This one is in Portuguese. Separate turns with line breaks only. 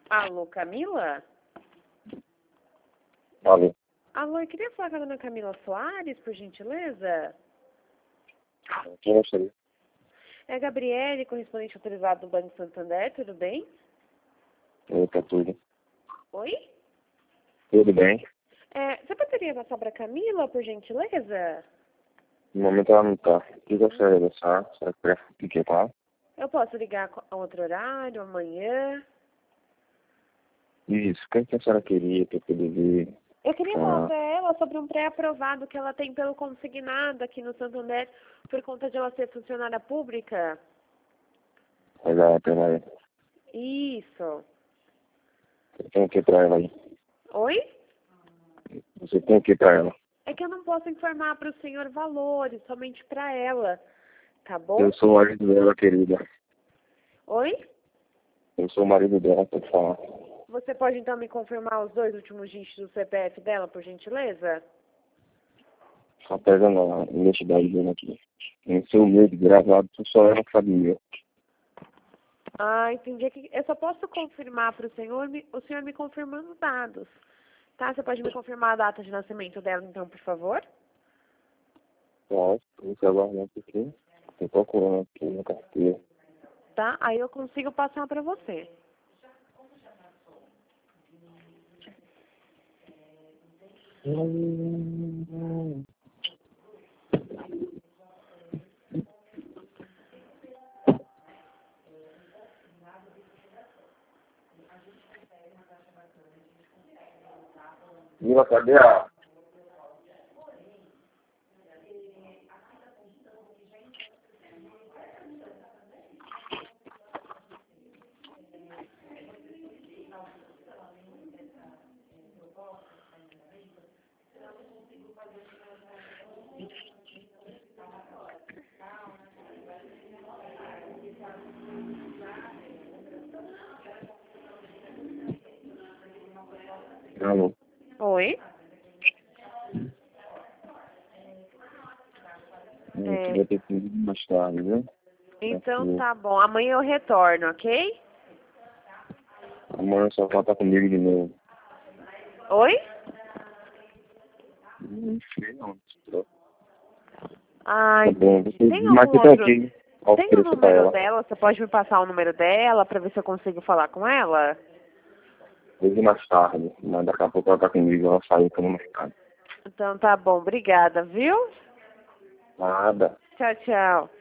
Alô, Camila?
Alô.
Alô, eu queria falar com a dona Camila Soares, por gentileza.
Quem gostaria?
É a Gabriele, correspondente autorizado do Banco Santander, tudo bem?
Tá tudo.
Oi?
Tudo bem?
Você poderia passar para Camila, por gentileza?
No momento ela não tá. O que gostaria de deixar? Será que prefere que tá?
Eu posso ligar a outro horário, amanhã?
Isso. O que a senhora queria que eu poder ver?
Eu queria falar para ela sobre um pré-aprovado que ela tem pelo consignado aqui no Santander, por conta de ela ser funcionária pública.
Pera aí.
Isso.
Você tem o que pra ela aí?
Oi?
Você tem o que pra ela?
É que eu não posso informar para o senhor valores, somente para ela, tá bom?
Eu sou o marido dela, querida.
Oi?
Eu sou o marido dela, pode falar.
Você pode então me confirmar os 2 últimos dígitos do CPF dela, por gentileza?
Só pegando a identidade dela aqui. Tem seu medo gravado, só ela que sabe o meu.
Ah, entendi. Eu só posso confirmar para o senhor me confirmando os dados. Tá? Você pode me confirmar a data de nascimento dela, então, por favor?
Posso, você aguardar um pouquinho. Tô procurando aqui na carteira.
Tá? Aí eu consigo passar para você.
Mila, cadê a... Alô.
Oi?
Eu queria ter pedido mais tarde, viu?
Então tá bom. Amanhã eu retorno, ok?
Amanhã só volta comigo de novo.
Oi?
Não sei não.
Ah,
Tá bom,
entendi. Tem
mas
algum
você tá
outro...
aqui.
Tem o
Ofereça pra
número
ela.
dela? Você pode me passar o número dela para ver se eu consigo falar com ela?
Hoje mais tarde. Mas daqui a pouco ela tá comigo, ela saiu pro mercado.
Então tá bom. Obrigada, viu?
Nada.
Tchau, tchau.